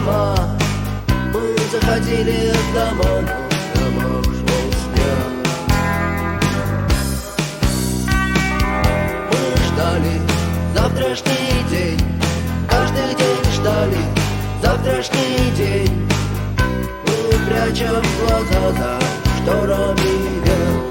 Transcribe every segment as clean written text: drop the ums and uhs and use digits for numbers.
дома, мы заходили в дома, но дома ушел снег. Мы ждали завтрашний день, каждый день ждали завтрашний день. Мы прячем глаза за шторами век.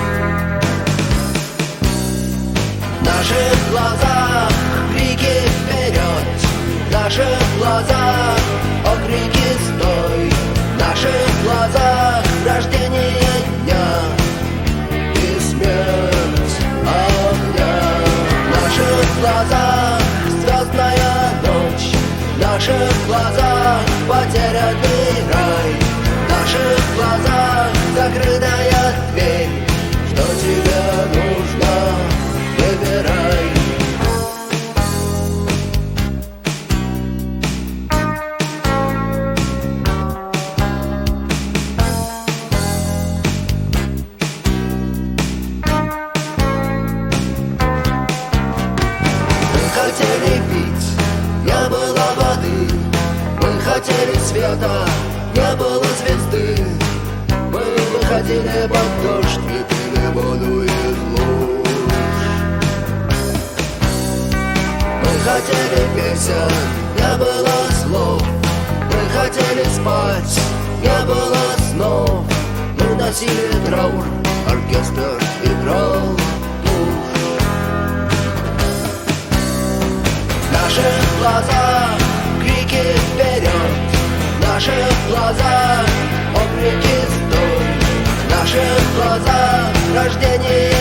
В наших глазах крики вперед, в наших глазах окрики стой, в наших глазах рождение дня и смерть огня. В наших глазах звездная ночь, в наших глазах потерянный рай, в наших глазах закрытая дверь. Что тебе нужно, выбирай. Мы хотели пить, не было воды. Мы хотели света, не было звезды. Мы выходили под дождь и пили воду из луж. Мы хотели песен, не было слов. Мы хотели спать, не было снов. Мы носили траур, оркестр играл тушь. В наших глазах крики вперед, в наших глазах окрики стой, в наших глазах рождение